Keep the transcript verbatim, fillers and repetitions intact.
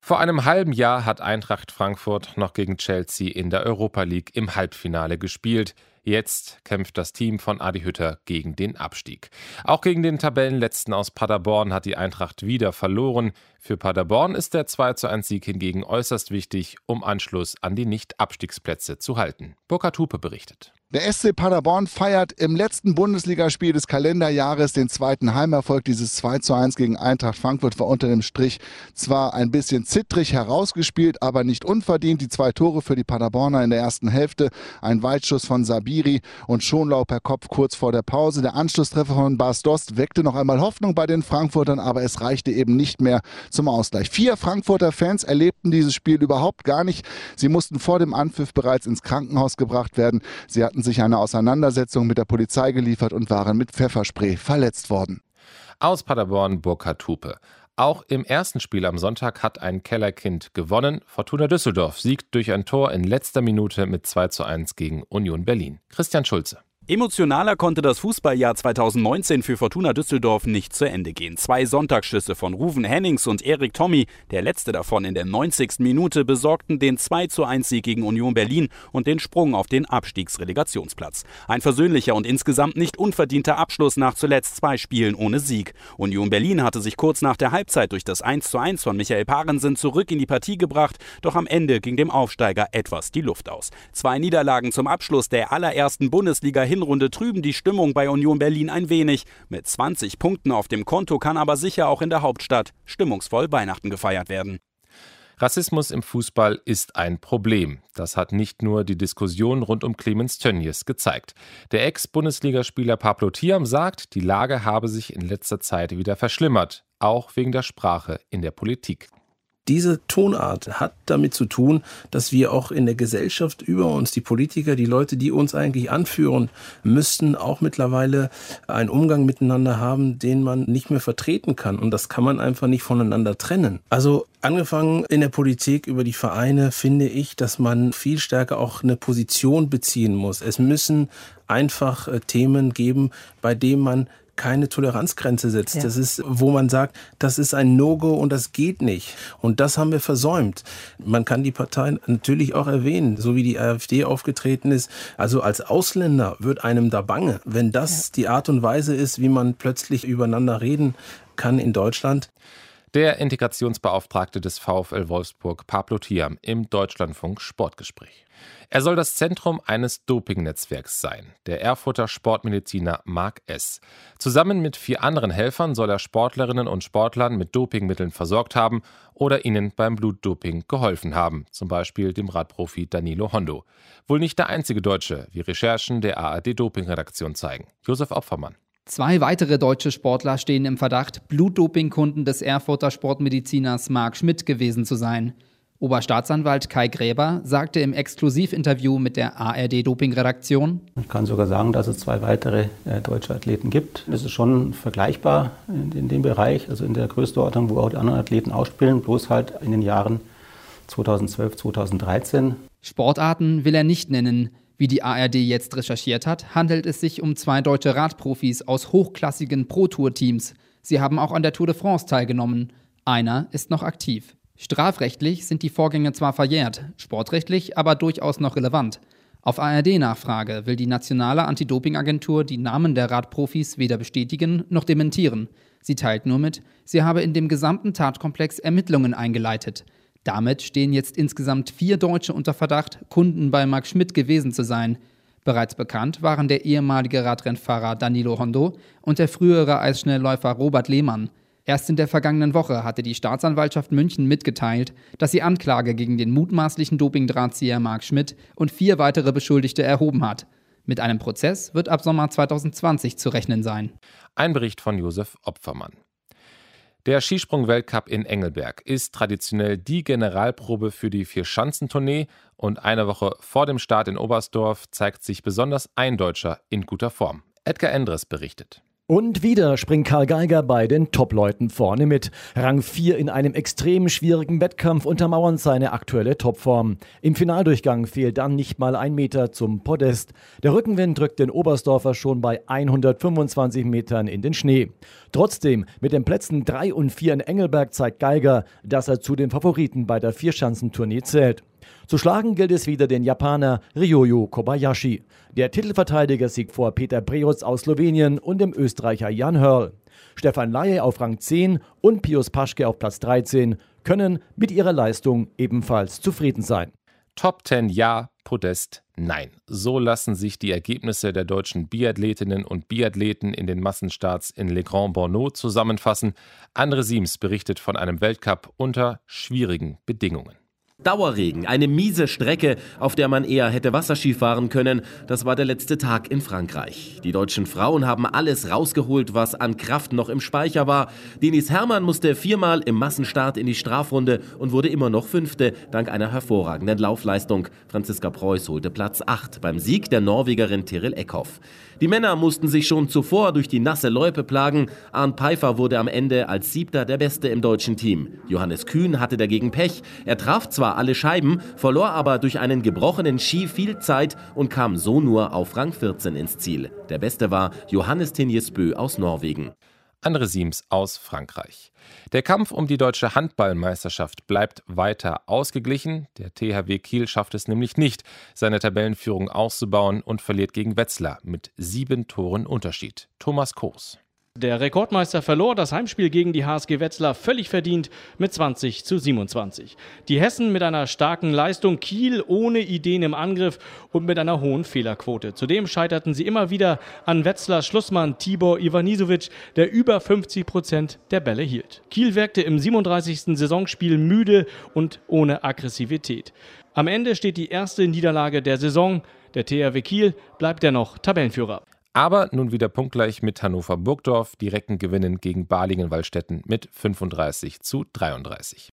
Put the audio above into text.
Vor einem halben Jahr hat Eintracht Frankfurt noch gegen Chelsea in der Europa League im Halbfinale gespielt. Jetzt kämpft das Team von Adi Hütter gegen den Abstieg. Auch gegen den Tabellenletzten aus Paderborn hat die Eintracht wieder verloren. Für Paderborn ist der zwei zu eins Sieg hingegen äußerst wichtig, um Anschluss an die Nicht-Abstiegsplätze zu halten. Burkhard Hupe berichtet. Der S C Paderborn feiert im letzten Bundesligaspiel des Kalenderjahres den zweiten Heimerfolg. Dieses zwei zu eins gegen Eintracht Frankfurt war unter dem Strich zwar ein bisschen zittrig herausgespielt, aber nicht unverdient. Die zwei Tore für die Paderborner in der ersten Hälfte, ein Weitschuss von Sabiri und Schonlau per Kopf kurz vor der Pause. Der Anschlusstreffer von Bas Dost weckte noch einmal Hoffnung bei den Frankfurtern, aber es reichte eben nicht mehr zum Ausgleich. Vier Frankfurter Fans erlebten dieses Spiel überhaupt gar nicht. Sie mussten vor dem Anpfiff bereits ins Krankenhaus gebracht werden. Sie hatten sich eine Auseinandersetzung mit der Polizei geliefert und waren mit Pfefferspray verletzt worden. Aus Paderborn Burkhard Hupe. Auch im ersten Spiel am Sonntag hat ein Kellerkind gewonnen. Fortuna Düsseldorf siegt durch ein Tor in letzter Minute mit zwei zu eins gegen Union Berlin. Christian Schulze. Emotionaler konnte das Fußballjahr zweitausendneunzehn für Fortuna Düsseldorf nicht zu Ende gehen. Zwei Sonntagsschüsse von Ruven Hennings und Erik Tommy, der letzte davon in der neunzigsten Minute, besorgten den zwei zu eins Sieg gegen Union Berlin und den Sprung auf den Abstiegsrelegationsplatz. Ein versöhnlicher und insgesamt nicht unverdienter Abschluss nach zuletzt zwei Spielen ohne Sieg. Union Berlin hatte sich kurz nach der Halbzeit durch das eins zu eins von Michael Parensen zurück in die Partie gebracht, doch am Ende ging dem Aufsteiger etwas die Luft aus. Zwei Niederlagen zum Abschluss der allerersten Bundesliga Hinrunde trüben die Stimmung bei Union Berlin ein wenig. Mit zwanzig Punkten auf dem Konto kann aber sicher auch in der Hauptstadt stimmungsvoll Weihnachten gefeiert werden. Rassismus im Fußball ist ein Problem. Das hat nicht nur die Diskussion rund um Clemens Tönnies gezeigt. Der Ex-Bundesligaspieler Pablo Thiam sagt, die Lage habe sich in letzter Zeit wieder verschlimmert, auch wegen der Sprache in der Politik. Diese Tonart hat damit zu tun, dass wir auch in der Gesellschaft über uns, die Politiker, die Leute, die uns eigentlich anführen, müssten auch mittlerweile einen Umgang miteinander haben, den man nicht mehr vertreten kann. Und das kann man einfach nicht voneinander trennen. Also angefangen in der Politik über die Vereine finde ich, dass man viel stärker auch eine Position beziehen muss. Es müssen einfach äh, Themen geben, bei denen man keine Toleranzgrenze setzt. Ja. Das ist, wo man sagt, das ist ein No-Go und das geht nicht. Und das haben wir versäumt. Man kann die Parteien natürlich auch erwähnen, so wie die AfD aufgetreten ist. Also als Ausländer wird einem da bange, wenn das ja. die Art und Weise ist, wie man plötzlich übereinander reden kann in Deutschland. Der Integrationsbeauftragte des VfL Wolfsburg, Pablo Thiam, im Deutschlandfunk Sportgespräch. Er soll das Zentrum eines Dopingnetzwerks sein, der Erfurter Sportmediziner Marc S. Zusammen mit vier anderen Helfern soll er Sportlerinnen und Sportlern mit Dopingmitteln versorgt haben oder ihnen beim Blutdoping geholfen haben, zum Beispiel dem Radprofi Danilo Hondo. Wohl nicht der einzige Deutsche, wie Recherchen der A R D-Dopingredaktion zeigen. Josef Opfermann. Zwei weitere deutsche Sportler stehen im Verdacht, Blutdopingkunden des Erfurter Sportmediziners Marc Schmidt gewesen zu sein. Oberstaatsanwalt Kai Gräber sagte im Exklusivinterview mit der A R D-Dopingredaktion: Ich kann sogar sagen, dass es zwei weitere äh, deutsche Athleten gibt. Das ist schon vergleichbar in, in dem Bereich, also in der Größenordnung, wo auch die anderen Athleten ausspielen, bloß halt in den Jahren zweitausendzwölf, zweitausenddreizehn. Sportarten will er nicht nennen. Wie die A R D jetzt recherchiert hat, handelt es sich um zwei deutsche Radprofis aus hochklassigen Pro-Tour-Teams. Sie haben auch an der Tour de France teilgenommen. Einer ist noch aktiv. Strafrechtlich sind die Vorgänge zwar verjährt, sportrechtlich aber durchaus noch relevant. Auf A R D-Nachfrage will die nationale Anti-Doping-Agentur die Namen der Radprofis weder bestätigen noch dementieren. Sie teilt nur mit, sie habe in dem gesamten Tatkomplex Ermittlungen eingeleitet. Damit stehen jetzt insgesamt vier Deutsche unter Verdacht, Kunden bei Marc Schmidt gewesen zu sein. Bereits bekannt waren der ehemalige Radrennfahrer Danilo Hondo und der frühere Eisschnellläufer Robert Lehmann. Erst in der vergangenen Woche hatte die Staatsanwaltschaft München mitgeteilt, dass sie Anklage gegen den mutmaßlichen Dopingdrahtzieher Marc Schmidt und vier weitere Beschuldigte erhoben hat. Mit einem Prozess wird ab Sommer zweitausendzwanzig zu rechnen sein. Ein Bericht von Josef Opfermann. Der Skisprung-Weltcup in Engelberg ist traditionell die Generalprobe für die Vierschanzentournee und eine Woche vor dem Start in Oberstdorf zeigt sich besonders ein Deutscher in guter Form. Edgar Endres berichtet. Und wieder springt Karl Geiger bei den Top-Leuten vorne mit. Rang vier in einem extrem schwierigen Wettkampf untermauern seine aktuelle Topform. Im Finaldurchgang fehlt dann nicht mal ein Meter zum Podest. Der Rückenwind drückt den Oberstdorfer schon bei hundertfünfundzwanzig Metern in den Schnee. Trotzdem, mit den Plätzen drei und vier in Engelberg zeigt Geiger, dass er zu den Favoriten bei der Vierschanzentournee zählt. Zu schlagen gilt es wieder den Japaner Ryoyo Kobayashi. Der Titelverteidiger siegt vor Peter Brehoz aus Slowenien und dem Österreicher Jan Hörl. Stefan Laie auf Rang zehn und Pius Paschke auf Platz dreizehn können mit ihrer Leistung ebenfalls zufrieden sein. Top zehn ja, Podest nein. So lassen sich die Ergebnisse der deutschen Biathletinnen und Biathleten in den Massenstarts in Le Grand Bornod zusammenfassen. Andre Siems berichtet von einem Weltcup unter schwierigen Bedingungen. Dauerregen, eine miese Strecke, auf der man eher hätte Wasserski fahren können. Das war der letzte Tag in Frankreich. Die deutschen Frauen haben alles rausgeholt, was an Kraft noch im Speicher war. Denise Herrmann musste viermal im Massenstart in die Strafrunde und wurde immer noch Fünfte, dank einer hervorragenden Laufleistung. Franziska Preuß holte Platz acht beim Sieg der Norwegerin Tiril Eckhoff. Die Männer mussten sich schon zuvor durch die nasse Loipe plagen. Arndt Pfeiffer wurde am Ende als Siebter der Beste im deutschen Team. Johannes Kühn hatte dagegen Pech. Er traf zwar alle Scheiben, verlor aber durch einen gebrochenen Ski viel Zeit und kam so nur auf Rang vierzehn ins Ziel. Der Beste war Johannes Tinjesbø aus Norwegen. Andre Siems aus Frankreich. Der Kampf um die deutsche Handballmeisterschaft bleibt weiter ausgeglichen. Der T H W Kiel schafft es nämlich nicht, seine Tabellenführung auszubauen und verliert gegen Wetzlar mit sieben Toren Unterschied. Thomas Koos. Der Rekordmeister verlor das Heimspiel gegen die H S G Wetzlar völlig verdient mit zwanzig zu siebenundzwanzig. Die Hessen mit einer starken Leistung, Kiel ohne Ideen im Angriff und mit einer hohen Fehlerquote. Zudem scheiterten sie immer wieder an Wetzlars Schlussmann Tibor Ivanisevic, der über fünfzig Prozent der Bälle hielt. Kiel wirkte im siebenunddreißigsten Saisonspiel müde und ohne Aggressivität. Am Ende steht die erste Niederlage der Saison. Der T H W Kiel bleibt dennoch Tabellenführer. Aber nun wieder punktgleich mit Hannover Burgdorf, direkten Gewinnen gegen Balingen-Waldstätten mit fünfunddreißig zu dreiunddreißig.